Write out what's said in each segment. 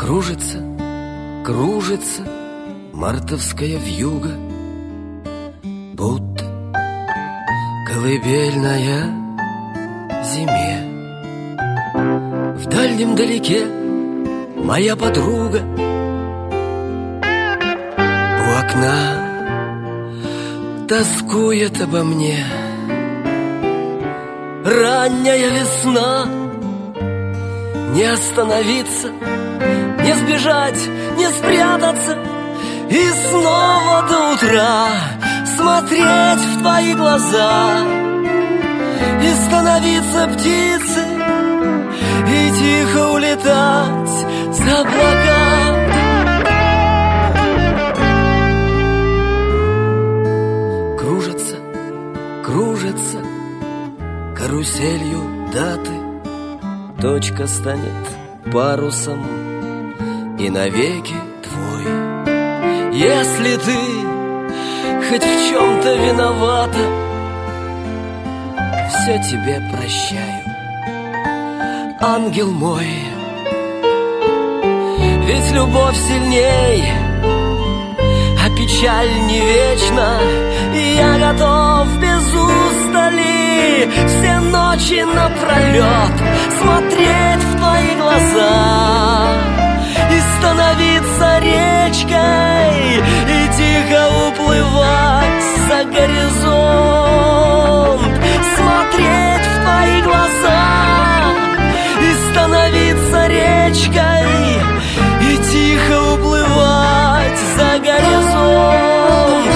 Кружится, кружится мартовская вьюга, будто колыбельная зиме. В дальнем далеке моя подруга у окна тоскует обо мне. Ранняя весна, не остановиться, не сбежать, не спрятаться и снова до утра смотреть в твои глаза и становиться птицей и тихо улетать за облака. Кружится, кружится каруселью даты, точка станет парусом и навеки твой. Если ты хоть в чем-то виновата, все тебе прощаю, ангел мой. Ведь любовь сильней, а печаль не вечна, и я готов без устали все ночи напролет смотреть в твои глаза и становиться речкой и тихо уплывать за горизонт, смотреть в твои глаза и становиться речкой и тихо уплывать за горизонт.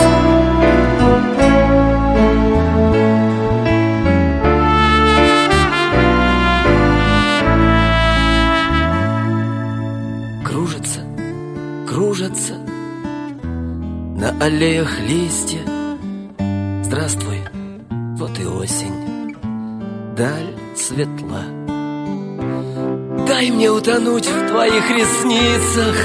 Кружится, кружатся на аллеях листья. Здравствуй, вот и осень, даль светла. Дай мне утонуть в твоих ресницах,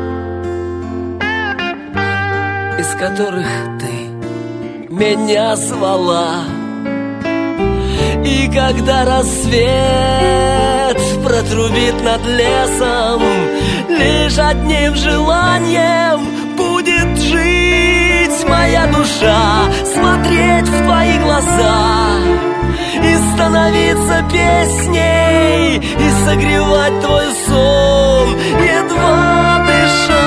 из которых ты меня звала. И когда рассвет протрубит над лесом, лишь одним желанием будет жить моя душа, смотреть в твои глаза и становиться песней и согревать твой сон, едва дыша.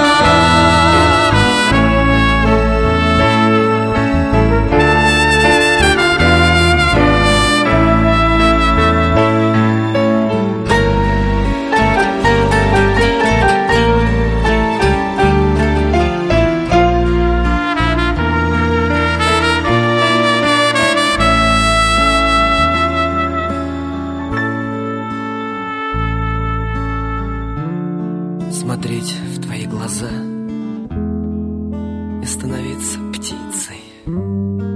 Смотреть в твои глаза и становиться птицей